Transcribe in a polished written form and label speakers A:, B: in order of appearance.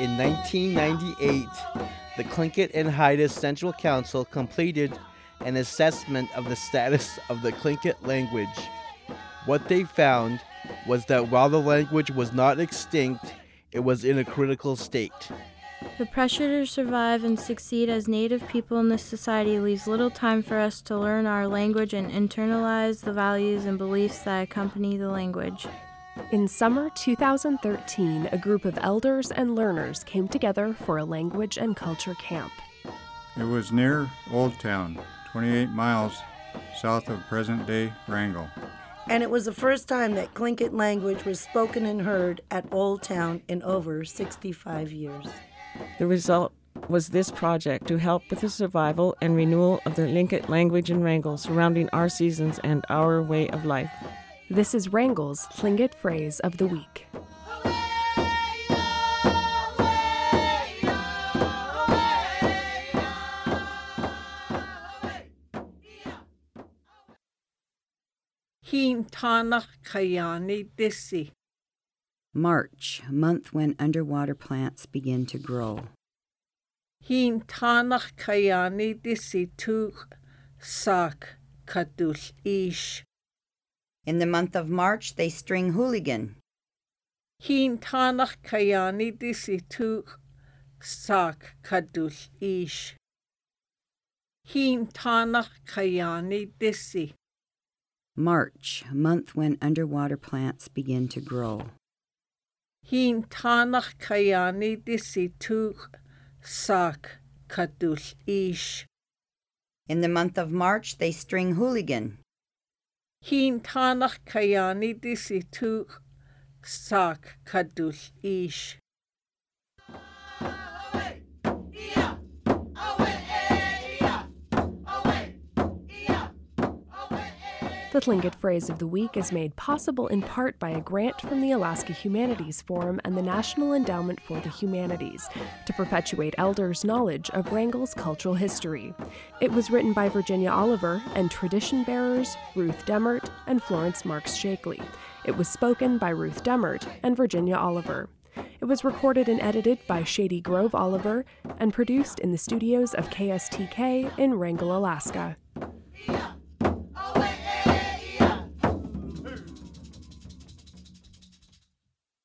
A: in 1998, the Tlingit and Haida Central Council completed an assessment of the status of the Tlingit language. What they found was that while the language was not extinct, it was in a critical state.
B: The pressure to survive and succeed as Native people in this society leaves little time for us to learn our language and internalize the values and beliefs that accompany the language.
C: In summer 2013, a group of elders and learners came together for a language and culture camp.
D: It was near Old Town, 28 miles south of present-day Wrangell.
E: And it was the first time that Tlingit language was spoken and heard at Old Town in over 65 years.
F: The result was this project to help with the survival and renewal of the Tlingit language in Wrangell surrounding our seasons and our way of life.
C: This is Wrangell's Tlingit phrase of the week.
G: Hin Tanach Kayani Disi.
H: March, month when underwater plants begin to grow.
G: Hin Tanach Kayani Disi Tu Sak Kadul Ish.
H: In the month of March, they string hooligan.
G: Hin Tanach Kayani Disi Tu Sak Kadul Ish. Hin Tanach Kayani Disi.
H: March, month when underwater plants begin to grow.
G: Hin Tanach Kayani Disi Tu Sak Kadul Ish.
H: In the month of March, they string hooligan.
G: Hin Tanach Kayani Disi Tu Sak Kadul Ish.
C: The Tlingit phrase of the week is made possible in part by a grant from the Alaska Humanities Forum and the National Endowment for the Humanities to perpetuate elders' knowledge of Wrangell's cultural history. It was written by Virginia Oliver and tradition bearers Ruth Demmert and Florence Marks Shakely. It was spoken by Ruth Demmert and Virginia Oliver. It was recorded and edited by Shady Grove Oliver and produced in the studios of KSTK in Wrangell, Alaska.